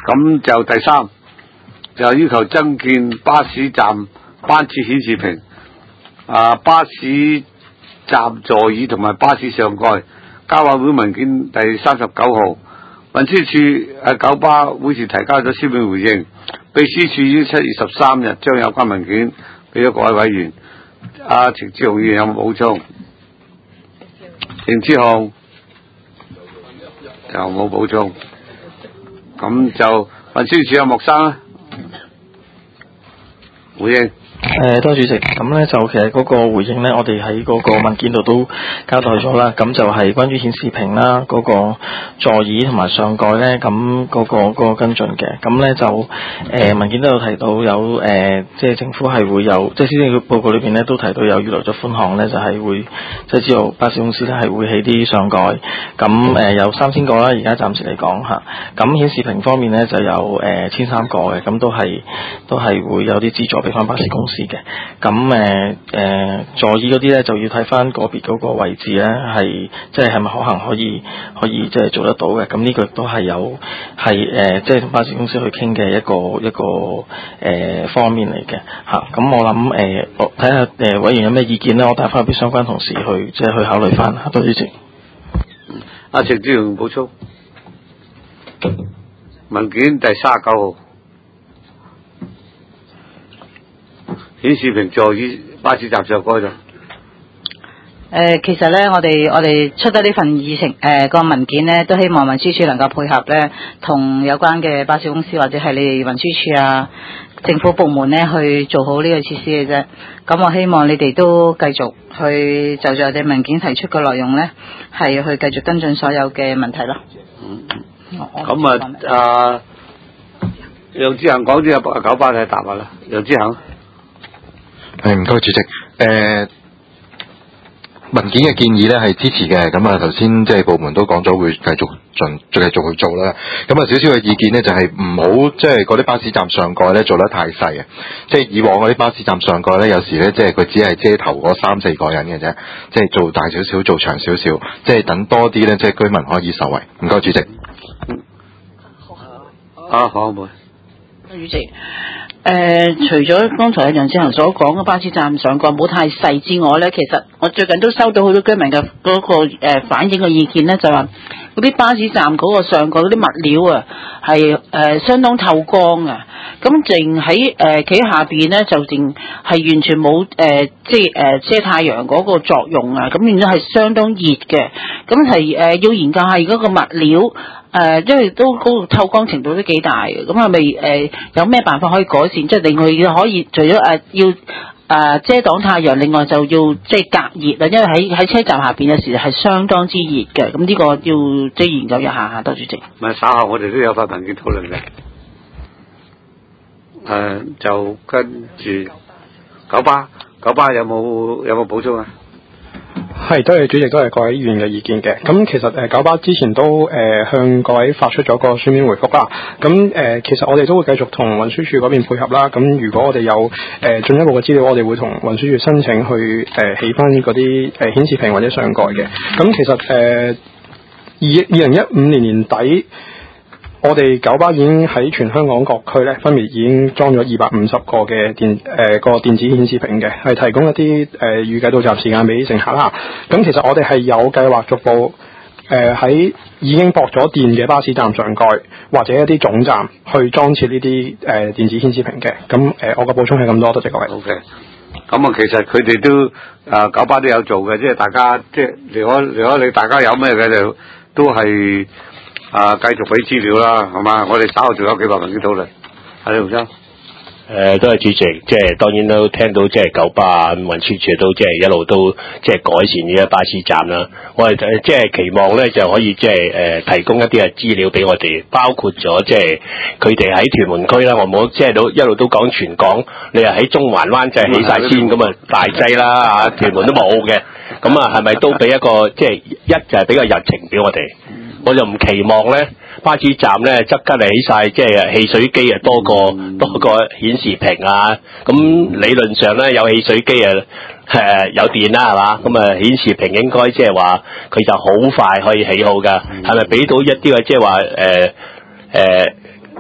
咁就第三就要求增建巴士站班次顯示屏，巴士站座椅同埋巴士上蓋。交委會文件第39號，運輸署喺九巴會時提交咗書面回應，秘書處於7月13日將有關文件俾咗各位委員。程志雄議員有冇補充？程志雄有冇補充？咁就運輸署有莫生啦，回應。 多謝主席。咁咧就其實嗰個回應咧，我哋喺嗰個文件度都交代咗啦。咁就係關於顯示屏啦，嗰個座椅同埋上蓋咧，咁嗰個跟進嘅。咁咧就文件都有提到有即係政府係會有，即係施政報告裏邊咧都提到有預留咗款項咧，就係會即係知道巴士公司咧係會起啲上蓋。咁有3000個啦，而家暫時嚟講嚇。咁顯示屏方面咧就有1300個嘅，咁都係會有啲資助俾翻巴士公司嘅。咁座椅嗰啲咧就要睇翻個別嗰個位置咧，係即係咪可行可以即係做得到嘅。咁呢個亦都係有即係同巴士公司去傾嘅一個方面嚟嘅嚇。咁我諗睇下委員有咩意見咧，我帶翻俾相關同事去即係去考慮翻。多謝主席。 程志雄補充，文件第39號。顯示屏座椅巴士站上蓋就其實咧，我哋出得呢份議程個文件咧，都希望運輸署能夠配合咧，同有關嘅巴士公司或者係你哋運輸署啊、政府部門咧去做好呢個設施嘅啫。咁我希望你哋都繼續去就住我哋文件提出嘅內容咧，係去繼續跟進所有嘅問題咯。 咁楊志恒講啲九巴嘅答案啦，楊志恒。 唔該主席。文件嘅建議咧係支持嘅，咁頭先即係部門都講咗會繼續去做啦。咁少少嘅意見咧就係唔好即係嗰啲巴士站上蓋咧做得太細嘅，即係以往嗰啲巴士站上蓋咧有時咧即係佢只係遮頭嗰3-4個人嘅啫，即係做大少少做長少少，即係等多啲咧即係居民可以受惠。唔該主席。 好唔好？ 主席。除咗剛才楊志恒所講嘅巴士站上蓋冇太細之外咧，其實我最近都收到好多居民嘅嗰個反映嘅意見咧，就話嗰啲巴士站嗰個上蓋嗰啲物料啊係相當透光啊，咁淨喺企喺下邊咧就淨係完全冇即係遮太陽嗰個作用啊，咁變咗係相當熱嘅，咁係要研究下嗰個物料。因為都嗰個透光程度都幾大嘅，咁係咪有咩辦法可以改善？即係另外可以除咗要遮擋太陽，另外就要即係隔熱啊，因為喺車站下邊嘅時係相當之熱嘅，咁呢個要即係研究一下。多謝主席。 咪稍後我哋都有份文件討論嘅。就跟住九巴有冇補充啊？ 係，多謝主席，多謝各位議員嘅意見嘅。咁其實九巴之前都向各位發出咗個書面回覆啦。咁其實我哋都會繼續同運輸署嗰邊配合啦。咁如果我哋有進一步嘅資料，我哋會同運輸署申請去起翻嗰啲顯示屏或者上蓋嘅。咁其實2015年年底，我哋九巴已經喺全香港各區咧，分別已經裝咗250個嘅電子顯示屏嘅，係提供一啲預計到站時間俾乘客啦。咁其實我哋係有計劃逐步喺已經駁咗電嘅巴士站上蓋或者一啲總站去裝設呢啲電子顯示屏嘅。咁我嘅補充係咁多，多謝各位。 OK。咁其實佢哋都九巴都有做嘅，即係大家即係如果你大家有咩嘅就都係。繼續俾資料啦，係嘛？我哋稍後仲有幾百文件討論。係盧生。 都係主席，即係當然都聽到即係九巴運輸署都即係一路都即係改善呢個巴士站啦。我哋即係期望咧就可以即係提供一啲嘅資料俾我哋，包括咗即係佢哋喺屯門區啦，我冇即係一路都講全港，你係喺中環灣仔起晒先咁啊大劑啦屯門都冇嘅，咁係咪都俾一個即係就係俾個日程俾我哋？我就唔期望咧，巴士站咧側吉起晒，即係汽水機多過顯示屏啊。咁理論上咧有汽水機有電啦，係嘛？咁顯示屏應該即係話佢就好快可以起好㗎。係咪俾到一啲嘅即係話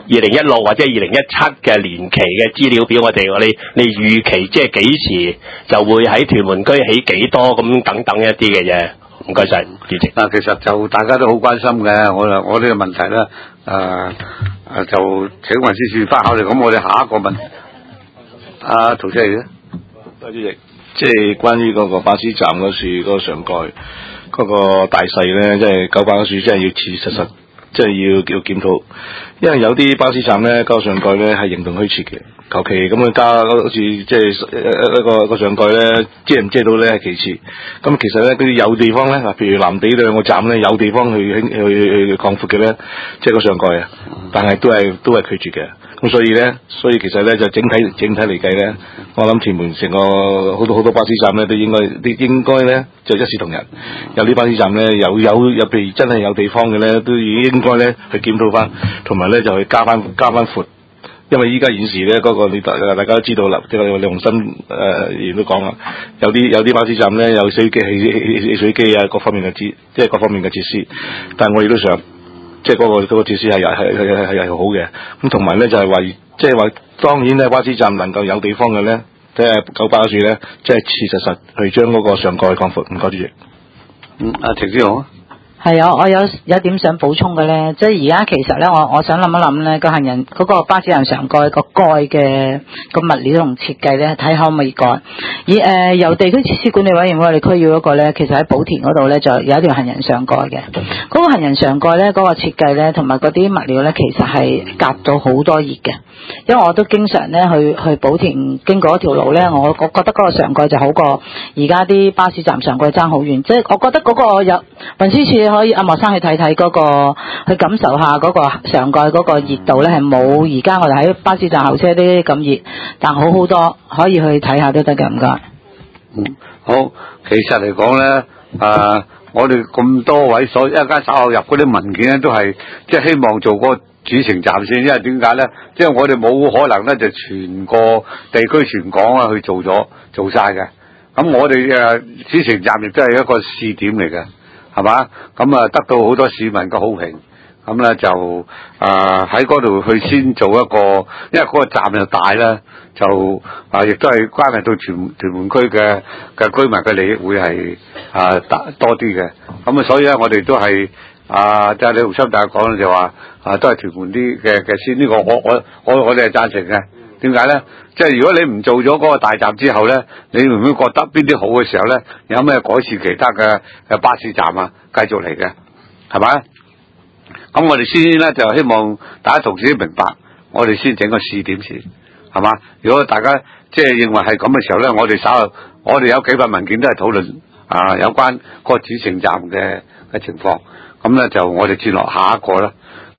2016或者2017嘅年期嘅資料俾我哋，你預期即係幾時就會喺屯門區起幾多咁等等一啲嘅嘢。唔該晒，主席。 其實就大家都好關心嘅，我呢個問題咧，就請運輸署翻考慮。咁我哋下一個問題，陶出嚟咧。 主席，即係關於嗰個巴士站嗰處嗰個上蓋嗰個大細咧，即係九巴嗰處真係要切切實實，即係要檢討，因為有啲巴士站咧，嗰個上蓋咧係形同虛設嘅，求其咁樣加好似即係一個上蓋咧，遮唔遮到咧係其次。咁其實咧，佢有地方咧，譬如藍地兩個站咧，有地方去擴闊嘅咧，即係個上蓋啊，但係都係拒絕嘅。咁所以其實咧就整體嚟計咧，我諗屯門成個好多巴士站咧都應該咧就一視同仁。有啲巴士站咧有譬如真係有地方嘅咧，都應該咧去檢討翻，同埋咧就去加翻闊。因為依家現時咧嗰個大家都知道啦，即係李鴻新議員都講啦，有啲巴士站咧有水機、汽水機啊，各方面嘅設施，但係我亦都想。即係嗰個設施係好嘅，咁同埋咧就係話，當然咧巴士站能夠有地方嘅咧，即係九巴處咧，即係切實去將嗰個上蓋擴闊。唔該主席。 程之豪。 係啊，我有點想補充嘅咧，即係而家其實咧，我想諗一諗咧，個行人嗰個巴士站上蓋個蓋嘅個物料同設計咧，睇下可唔可以改。而由地區設施管理委員會我哋區要嗰個咧，其實喺寶田嗰度咧就有一條行人上蓋嘅。嗰個行人上蓋咧，嗰個設計咧，同埋嗰啲物料咧，其實係夾到好多熱嘅。因為我都經常咧去寶田經過一條路咧，我覺得嗰個上蓋就好過而家啲巴士站上蓋爭好遠。即係我覺得嗰個有運輸署可以阿莫生去睇睇嗰個，去感受下嗰個上蓋嗰個熱度咧，係冇而家我哋喺巴士站候車啲咁熱，但好好多，可以去睇下都得嘅。唔該。 好，其實嚟講咧，我哋咁多位一間稍後入嗰啲文件咧，都係即係希望做個主程站先，因為點解咧？即係我哋冇可能咧就全個地區全港啊去做晒嘅。咁我哋主程站亦都係一個試點嚟嘅。係嘛？咁得到好多市民嘅好評，咁咧就喺嗰度去先做一個，因為嗰個站又大啦，就亦都係關係到屯門區嘅居民嘅利益會係多啲嘅。咁所以咧我哋都係即係李鴻心大家講就話都係屯門啲嘅先，呢個我哋係贊成嘅。點解咧？即係如果你唔做咗嗰個大站之後咧，你會唔會覺得邊啲好嘅時候咧，有咩改善其他嘅巴士站啊，繼續嚟嘅，係咪？咁我哋先咧就希望大家同事都明白，我哋先整個試點先，係嘛？如果大家即係認為係咁嘅時候咧，我哋稍後我哋有幾份文件都係討論有關個主程站嘅情況，咁咧就我哋轉落下一個啦。